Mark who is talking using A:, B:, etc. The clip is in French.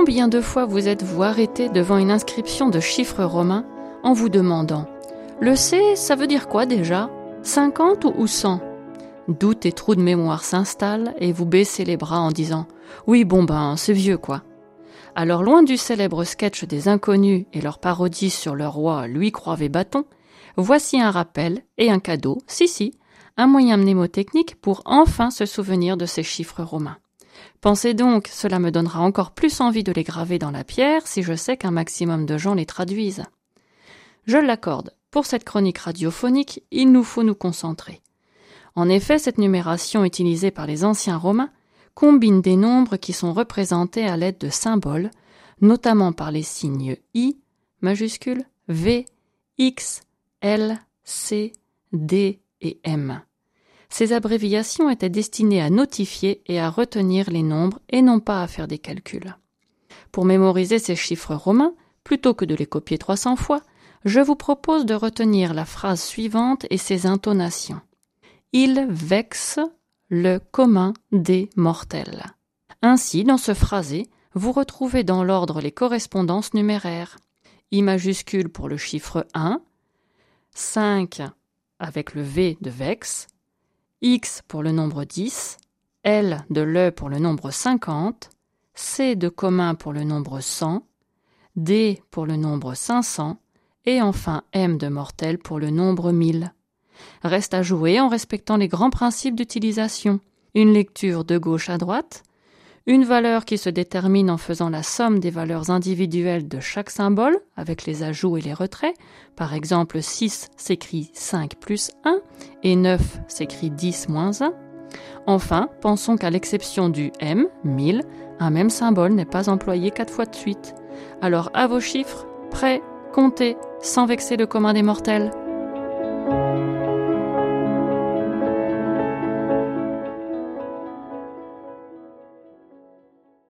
A: Combien de fois vous êtes-vous arrêté devant une inscription de chiffres romains en vous demandant « Le C, ça veut dire quoi déjà ? 50 ou 100 ?» Doute et trou de mémoire s'installent et vous baissez les bras en disant « Oui, bon ben, c'est vieux quoi ». Alors loin du célèbre sketch des inconnus et leur parodie sur leur roi Louis Croivet-Bâton, voici un rappel et un cadeau, si, un moyen mnémotechnique pour enfin se souvenir de ces chiffres romains. Pensez donc, cela me donnera encore plus envie de les graver dans la pierre si je sais qu'un maximum de gens les traduisent. Je l'accorde, pour cette chronique radiophonique, il nous faut nous concentrer. En effet, cette numération utilisée par les anciens Romains combine des nombres qui sont représentés à l'aide de symboles, notamment par les signes I, majuscule, V, X, L, C, D et M. Ces abréviations étaient destinées à notifier et à retenir les nombres et non pas à faire des calculs. Pour mémoriser ces chiffres romains, plutôt que de les copier 300 fois, je vous propose de retenir la phrase suivante et ses intonations. Il vexe le commun des mortels. Ainsi, dans ce phrasé, vous retrouvez dans l'ordre les correspondances numéraires. I majuscule pour le chiffre 1, 5 avec le V de vexe, X pour le nombre 10, L de le pour le nombre 50, C de commun pour le nombre 100, D pour le nombre 500 et enfin M de mortel pour le nombre 1000. Reste à jouer en respectant les grands principes d'utilisation. Une lecture de gauche à droite, une valeur qui se détermine en faisant la somme des valeurs individuelles de chaque symbole, avec les ajouts et les retraits. Par exemple, 6 s'écrit 5 plus 1 et 9 s'écrit 10 moins 1. Enfin, pensons qu'à l'exception du M, 1000, un même symbole n'est pas employé 4 fois de suite. Alors à vos chiffres, prêts, comptez, sans vexer le commun des mortels.